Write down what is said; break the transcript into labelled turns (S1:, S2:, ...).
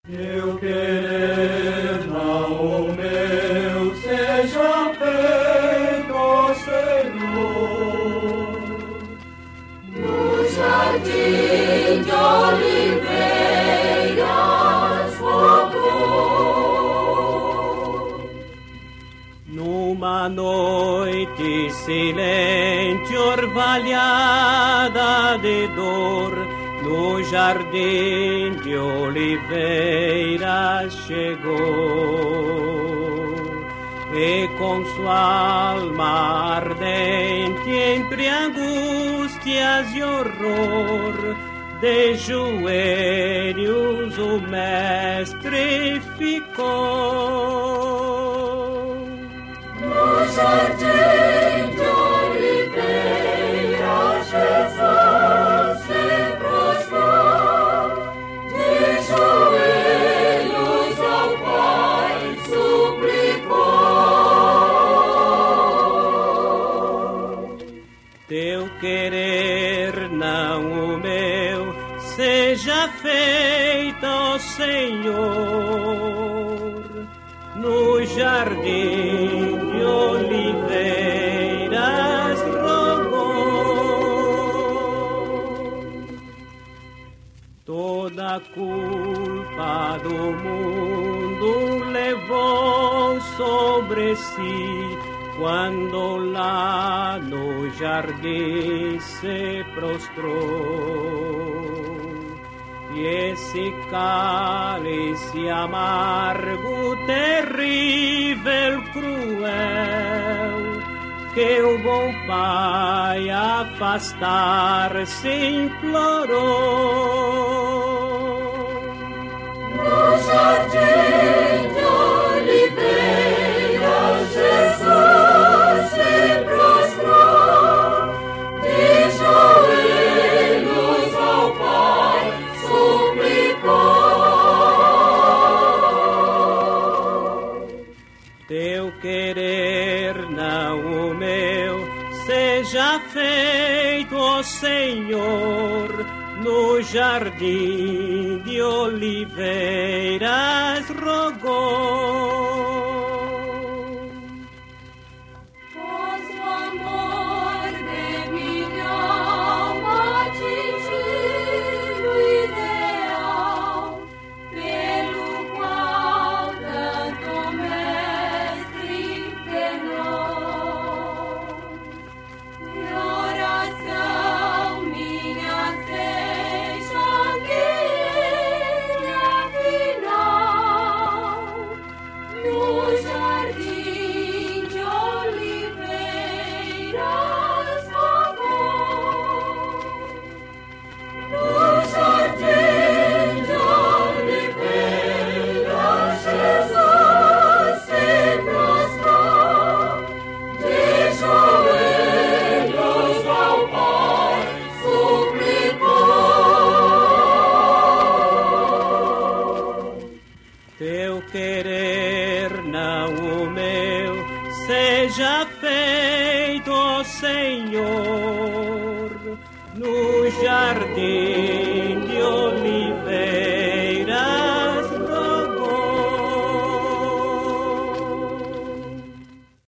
S1: Teu querer, não o meu, seja feito, ó Senhor.
S2: No jardim de oliveiras rogou.
S3: Numa noite silente, orvalhada de dor, no jardim de oliveiras chegou, e com sua alma ardente, entre angústias e horror, de joelhos o mestre ficou.
S2: No jardim de oliveiras Jesus se prostrou, de joelhos ao Pai suplicou.
S3: Teu querer, não o meu, seja feito, ó Senhor, no jardim de oliveiras rogou. Toda a culpa do mundo levou sobre si, quando lá no jardim se prostrou. E esse cálice amargo, terrível, cruel, que o bom Pai afastar-se implorou.
S2: No jardim de oliveiras Jesus se prostrou, de joelhos ao Pai suplicou.
S3: Teu querer, não o meu, seja feito, ó Senhor, no jardim de oliveiras rogou.
S2: Pois o amor de minha alma atingiu o ideal, pelo qual tanto mestre penou. E oração minha seja guia final, no jardim de oliveiras rogou. No jardim de oliveiras Jesus se prostrou, de joelhos ao Pai suplicou.
S3: Teu querer, não o meu, seja feito, ó Senhor, no jardim